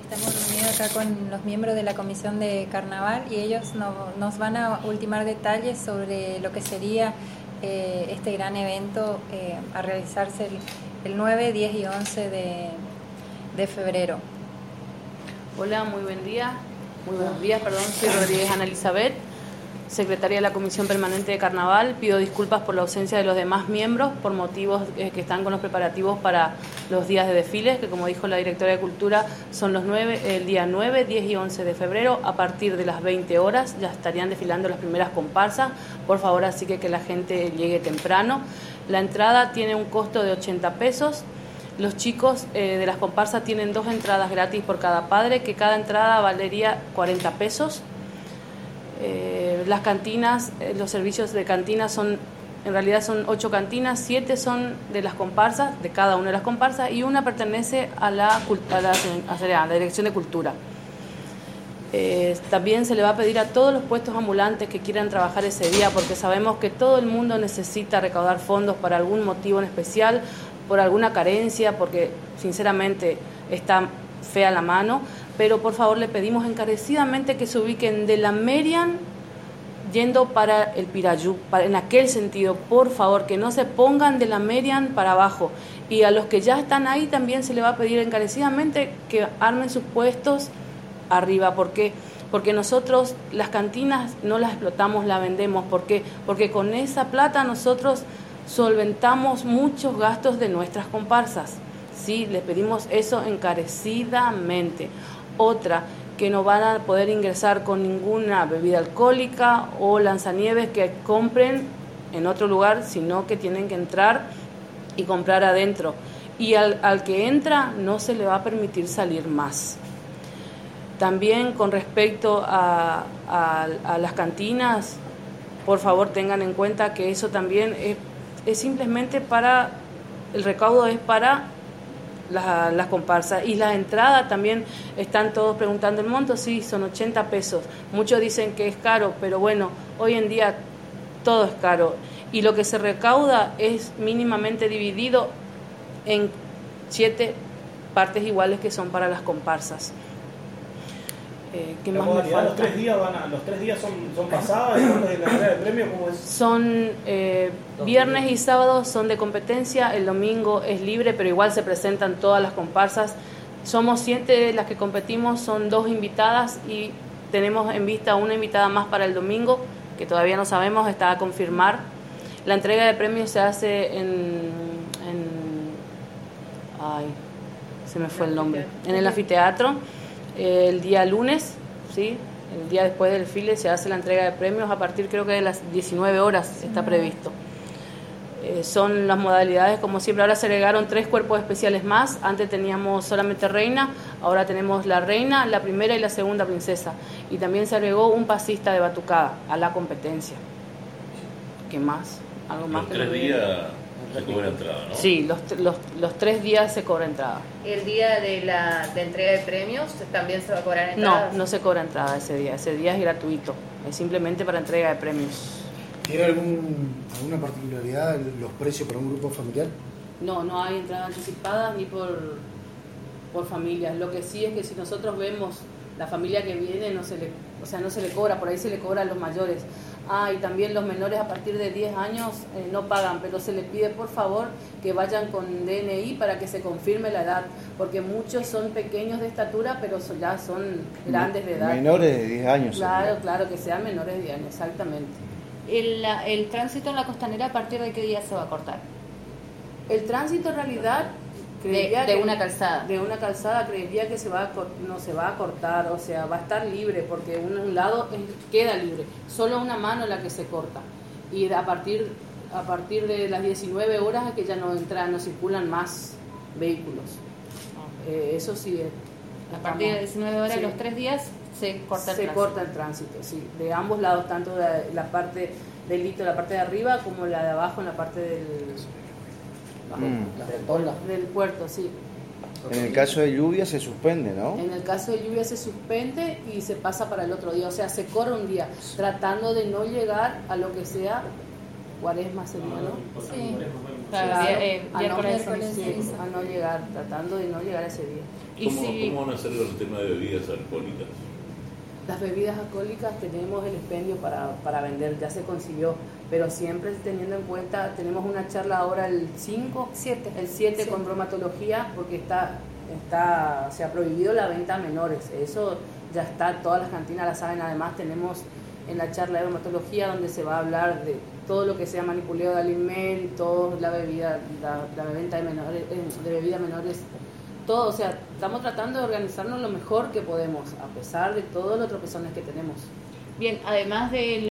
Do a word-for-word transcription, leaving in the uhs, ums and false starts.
Estamos reunidos acá con los miembros de la Comisión de Carnaval y ellos no, nos van a ultimar detalles sobre lo que sería eh, este gran evento eh, a realizarse el, el nueve, diez y once de, de febrero. Hola, muy buen día. Muy buenos días, perdón. Soy Rodríguez Ana Elizabeth, secretaria de la Comisión Permanente de Carnaval. Pido disculpas por la ausencia de los demás miembros por motivos eh, que están con los preparativos para los días de desfiles, que como dijo la directora de Cultura, son los nueve, el día nueve, diez y once de febrero. A partir de las veinte horas ya estarían desfilando las primeras comparsas. Por favor, así que que la gente llegue temprano. La entrada tiene un costo de ochenta pesos. Los chicos eh, de las comparsas tienen dos entradas gratis por cada padre, que cada entrada valería cuarenta pesos. Eh, las cantinas, eh, los servicios de cantinas son, en realidad son ocho cantinas, siete son de las comparsas, de cada una de las comparsas, y una pertenece a la, a la, a la Dirección de Cultura. Eh, también se le va a pedir a todos los puestos ambulantes que quieran trabajar ese día, porque sabemos que todo el mundo necesita recaudar fondos para algún motivo en especial, por alguna carencia, porque sinceramente está fea la mano, pero por favor le pedimos encarecidamente que se ubiquen de la Merian yendo para el Pirayú, para, en aquel sentido, por favor, que no se pongan de la Merian para abajo. Y a los que ya están ahí también se le va a pedir encarecidamente que armen sus puestos arriba, porque porque nosotros las cantinas no las explotamos, las vendemos. ¿Por qué? Porque con esa plata nosotros solventamos muchos gastos de nuestras comparsas. Sí, les pedimos eso encarecidamente. Otra, que no van a poder ingresar con ninguna bebida alcohólica o lanzanieves que compren en otro lugar, sino que tienen que entrar y comprar adentro. Y al, al que entra no se le va a permitir salir más. También con respecto a, a, a las cantinas, por favor tengan en cuenta que eso también es, es simplemente para, el recaudo es para las, las comparsas. Y la entrada también, están todos preguntando el monto, sí, son ochenta pesos. Muchos dicen que es caro, pero bueno, hoy en día todo es caro. Y lo que se recauda es mínimamente dividido en siete partes iguales que son para las comparsas. Eh, ¿qué más me falta? Los tres días, van a, los tres días son, son pasadas, y son de la entrega de premios, ¿cómo es? Son eh, viernes y sábados son de competencia, el domingo es libre, pero igual se presentan todas las comparsas. Somos siete las que competimos, son dos invitadas y tenemos en vista una invitada más para el domingo, que todavía no sabemos, está a confirmar. La entrega de premios se hace en, en ay, se me fue el nombre, en el anfiteatro. El día lunes, ¿sí? El día después del desfile se hace la entrega de premios a partir, creo que de las diecinueve horas está previsto. Eh, son las modalidades, como siempre. Ahora se agregaron tres cuerpos especiales más. Antes teníamos solamente reina, ahora tenemos la reina, la primera y la segunda princesa. Y también se agregó un pasista de batucada a la competencia. ¿Qué más? ¿Algo más? Los tres días se cobra entrada, ¿no? Sí, los, los, los tres días se cobra entrada. ¿El día de la de entrega de premios también se va a cobrar entrada? No, no se cobra entrada ese día. Ese día es gratuito. Es simplemente para entrega de premios. ¿Tiene algún, alguna particularidad los precios para un grupo familiar? No, no hay entrada anticipada ni por, por familias. Lo que sí es que si nosotros vemos la familia que viene, no se le, o sea, no se le cobra, por ahí se le cobra a los mayores. Ah, y también los menores a partir de diez años eh, no pagan, pero se les pide por favor que vayan con D N I para que se confirme la edad, porque muchos son pequeños de estatura, pero so, ya son grandes de edad. Menores de diez años. Claro, sería. claro, que sean menores de diez años, exactamente. El, el tránsito en la costanera, ¿a partir de qué día se va a cortar? El tránsito en realidad... De, de que, una calzada. De una calzada creería que se va a, no se va a cortar, o sea, va a estar libre, porque un, un lado es, queda libre, solo una mano la que se corta. Y a partir, a partir de las diecinueve horas es que ya no entran, no circulan más vehículos. Eh, eso sí es. A partir de las diecinueve horas, sí, los tres días, se corta el se tránsito. corta el tránsito, sí, de ambos lados, tanto de la parte del hito, la parte de arriba, como la de abajo en la parte del... Mm. del puerto, sí. En el caso de lluvia se suspende, ¿no? En el caso de lluvia se suspende y se pasa para el otro día, o sea, se corre un día, tratando de no llegar a lo que sea cuaresma, sería, ¿no? Sí. Claro, Sí, eh, a no- miércoles, miércoles, sí, sí. a no llegar, tratando de no llegar a ese día. Y ¿Cómo, si ¿Cómo van a hacer con el tema de bebidas alcohólicas? las bebidas alcohólicas tenemos el expendio para, para vender, ya se consiguió, pero siempre teniendo en cuenta, tenemos una charla ahora el cinco, Siete. el siete Siete. con bromatología, porque está, está, se ha prohibido la venta a menores, eso ya está, todas las cantinas la saben. Además tenemos en la charla de bromatología donde se va a hablar de todo lo que sea manipuleo de alimentos, la bebida, la, la venta de menores, de bebidas menores, todo, o sea, estamos tratando de organizarnos lo mejor que podemos, a pesar de todos los tropezones que tenemos. Bien, además de